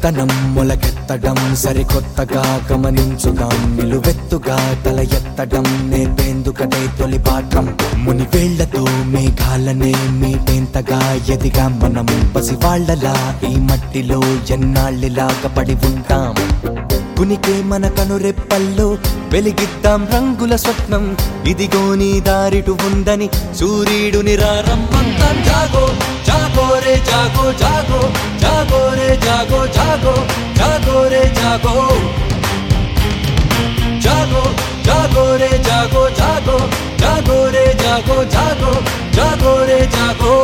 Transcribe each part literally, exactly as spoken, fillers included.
కొత్తనం మొలకెత్తడం సరికొత్తగా గమనించుదాం నిలువెత్తుగా తల ఎత్తడం నేర్పేందుకదే తొలి పాఠం మునివేళ్లతో మేఘాలనే మీటేంతగా ఎదిగా మనం పసివాళ్లలా ఈ మట్టిలో ఎన్నాళ్ళిలాగా పడి ఉంటాం కునికే మన కనురెప్పల్లో వెలిగిద్దాం రంగుల స్వప్నం ఇదిగో నీ దారిటు ఉందని సూర్యుడుని రారమ్మంతాం జాగో జాగో రే జాగో జాగో జాగో రే జాగో జాగో జాగో రే జాగో జాగో జాగో రే జాగో జాగో జాగో రే జాగో జాగో జాగో రే జాగో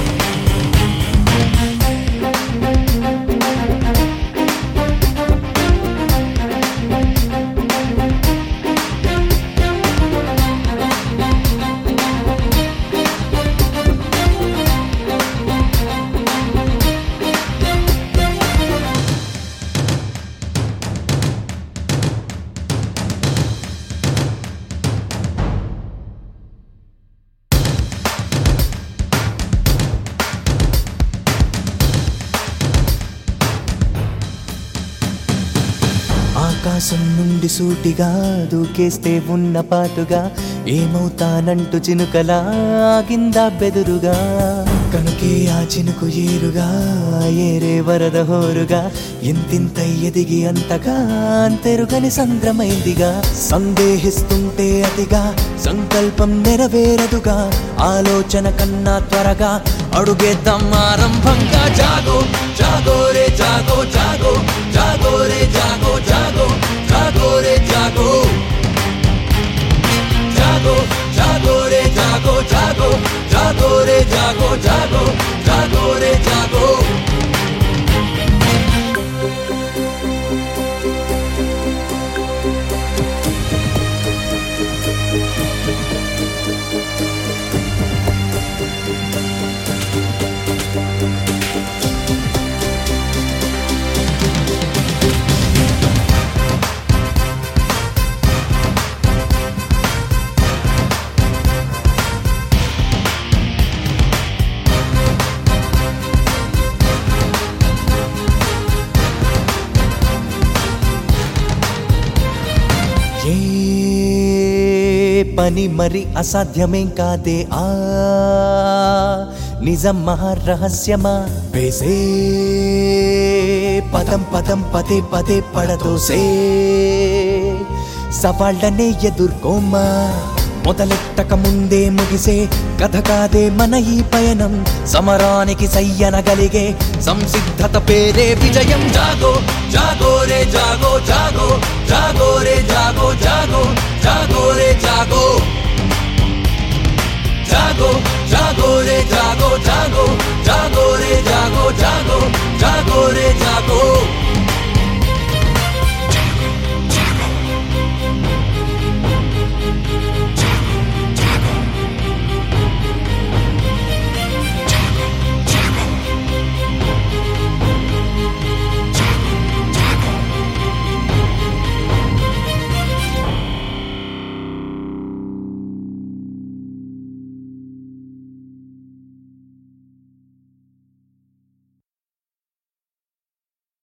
ఆకాశం నుండి సూటిగా దూకేస్తే ఉన్న పాటుగా ఏమవుతానంటూ చినుకలా ఆగిందా బెదురుగా కనుకే ఆ చినుకు ఏరుగా ఏరే వరద హోరుగా ఇంతింత ఎదిగి అంతగా అంతెరుగని సంద్రమైందిగా సందేహిస్తుంటే అతిగా సంకల్పం నెరవేరదుగా ఆలోచన కన్నా త్వరగా అడుగేద్దాం ఆరంభంగా జాగో జాగో రే జాగో జాగో జాగో రే జాగో జాగో జాగో రే జాగో జాగో జాగో రే జాగో జాగో జాగో రే జాగో జాగో జాగో రే జాగో ఏ పని మరి అసాధ్యమేం కాదే ఆ నిజం మహారహస్యమా వేసే పదం పదం పదే పదే పడదోసే సవాళ్ళనే ఎదుర్కోమా మొదలెట్టక ముందే ముగిసే కథ కాదే మన ఈ పయనం సమరానికి సయ్యనగలిగే సంసిద్ధత పేరే విజయం జాగో జాగో రే జాగో జాగో జాగో